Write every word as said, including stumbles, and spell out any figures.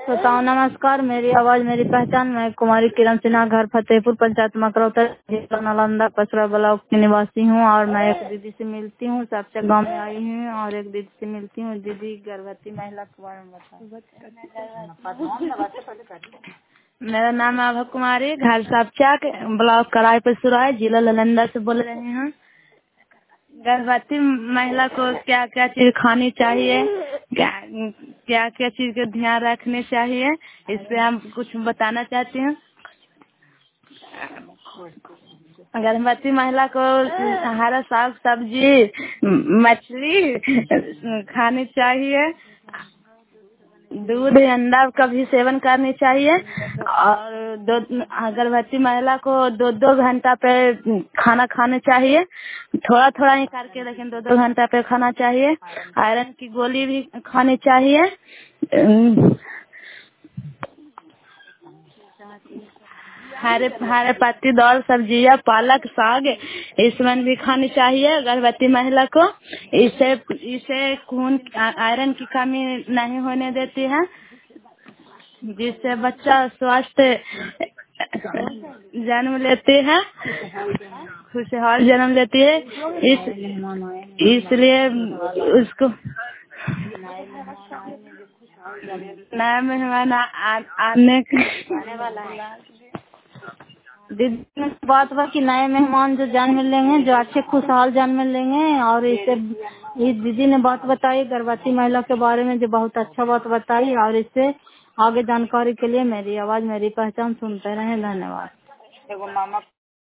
श्रोताओं नमस्कार। मेरी आवाज मेरी पहचान। मैं कुमारी किरण सिन्हा, घर फतेहपुर, पंचायत मकरौता, जिला नालंदा, पसरा ब्लॉक की निवासी हूँ। और मैं एक दीदी से मिलती हूँ, सबसे गांव में आई हूँ और एक दीदी से मिलती हूँ। दीदी गर्भवती महिला के बारे में बताओ। मेरा नाम आभा कुमारी, घर सापचाक, ब्लॉक कराईपुर सुराय, जिला नालंदा से बोल रहे हैं। गर्भवती महिला को क्या क्या चीज खानी चाहिए, क्या क्या क्या चीज का ध्यान रखने चाहिए, इस पे हम कुछ बताना चाहते हैं। गर्भवती महिला को हरा साग सब्जी, मछली खानी चाहिए। दूध अंडा का भी सेवन करनी चाहिए। और दो गर्भवती महिला को दो दो घंटा पे खाना खाना चाहिए। थोड़ा थोड़ा ही करके, लेकिन दो दो घंटा पे खाना चाहिए। आयरन की गोली भी खानी चाहिए। हरे हरे पत्ती दाल सब्जियां, पालक साग, इसमें भी खानी चाहिए गर्भवती महिला को। इसे इसे खून आयरन की कमी नहीं होने देती है, जिससे बच्चा स्वस्थ जन्म लेती है, खुशहाल जन्म लेती है। इस इसलिए उसको नया मेहमान आने वाला है। दीदी ने बात हुआ कि नए मेहमान जो जन्म लेंगे, जो अच्छे खुशहाल जन्म लेंगे। और इसे इस दीदी ने बात बताई गर्भवती महिला के बारे में, जो बहुत अच्छा बात बताई। और इससे आगे जानकारी के लिए मेरी आवाज मेरी पहचान सुनते रहें। धन्यवाद।